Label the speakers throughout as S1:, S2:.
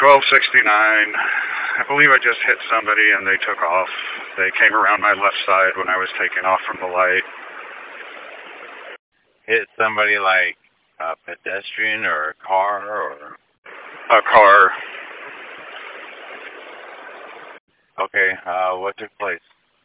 S1: 1269. I believe I just hit somebody and they took off. They came around my left side when I was taking off from the light.
S2: Hit somebody like a pedestrian or a car or?
S1: A car.
S2: Okay, what took place?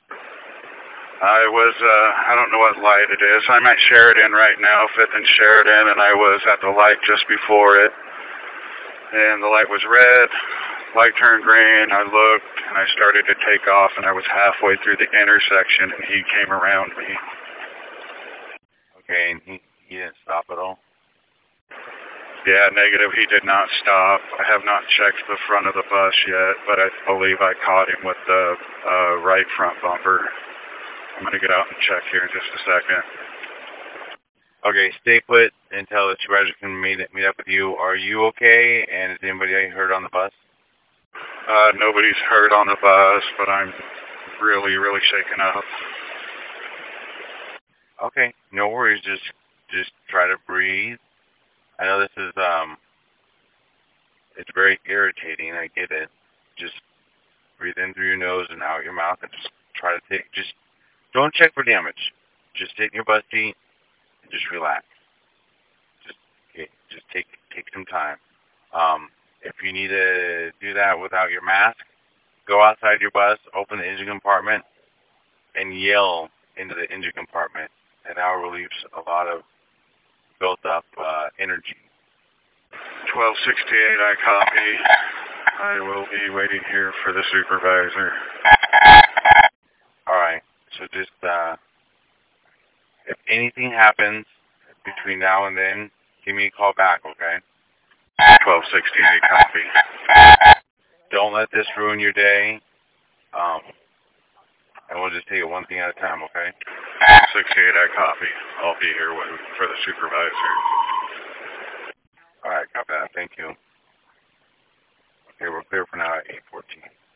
S1: I don't know what light it is. I'm at Sheridan right now, 5th and Sheridan, and I was at the light just before it. And the light was red, light turned green, I looked, and I started to take off, and I was halfway through the intersection, and he came around me.
S2: Okay, and he didn't stop at all?
S1: Yeah, negative, he did not stop. I have not checked the front of the bus yet, but I believe I caught him with the right front bumper. I'm going to get out and check here in just a second.
S2: Okay, stay put until the supervisor can meet up with you. Are you okay? And is anybody hurt on the bus?
S1: Nobody's hurt on the bus, but I'm really, really shaken up.
S2: Okay, no worries. Just try to breathe. I know this is it's very irritating. I get it. Just breathe in through your nose and out your mouth, and just try to don't check for damage. Just sit in your bus seat and just relax. Just take some time. If you need to do that without your mask, go outside your bus, open the engine compartment, and yell into the engine compartment. And that will relieve a lot of built up energy.
S1: 1268, I copy. I will be waiting here for the supervisor.
S2: All right. So just, if anything happens between now and then, give me a call back, okay?
S1: 1268, copy.
S2: Don't let this ruin your day. And we'll just take it one thing at a time, okay?
S1: 68, I copy. I'll be here waiting for the supervisor.
S2: All right, copy that. Thank you. Okay, we're clear for now at 8:14.